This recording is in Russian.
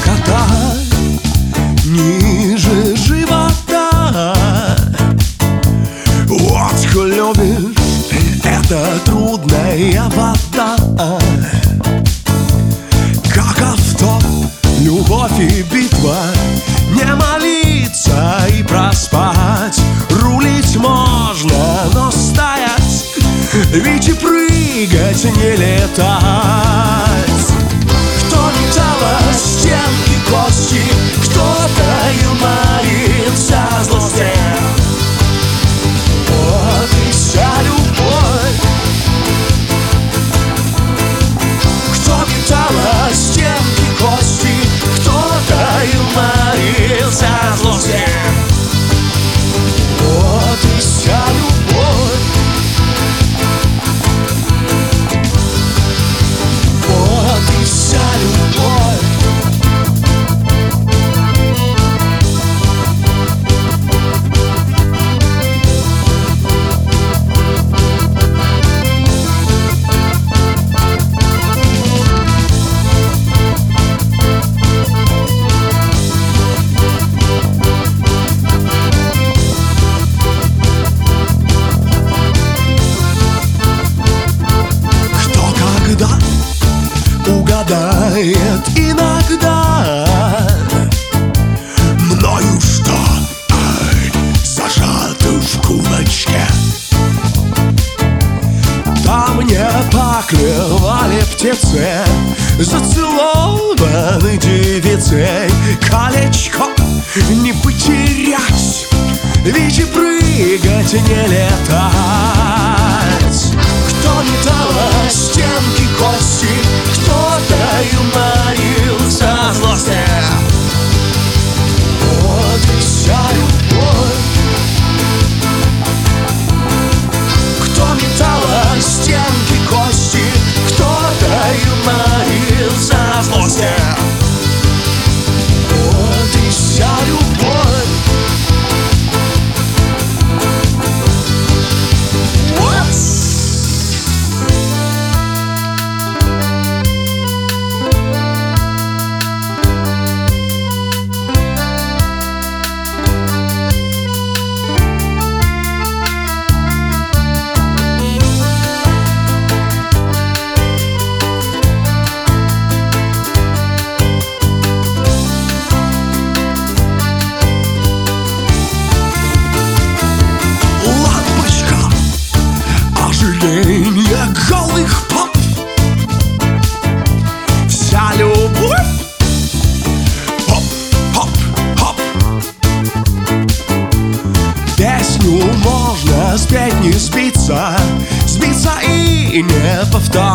кота ниже живота. Водку любишь, это трудная вода. Как автоп, любовь и битва, не молиться и проспать. Рулить можно, но стоять, ведь и прыгать не летать. Кто металла, стенки, кости, кто-то юморится злости. Вот и вся любовь. Кто металла, стенки, кости, кто-то юморится злости. Вот и вся любовь. Вот и вся любовь. Угадает иногда мною что зажато в кулачке. Там не поклевали птицы, зацелованы девицы. Колечко не потерять, ведь и прыгать не летать. Кто металла, стенки, кости, кто-то юморился злости. Вот и вся любовь. Кто металла, стенки, кости, кто-то юморился злости. Вот и вся любовь. Голых поп, вся любовь. Хоп, хоп, хоп. Песню можно спеть, не сбиться, сбиться и не повторить.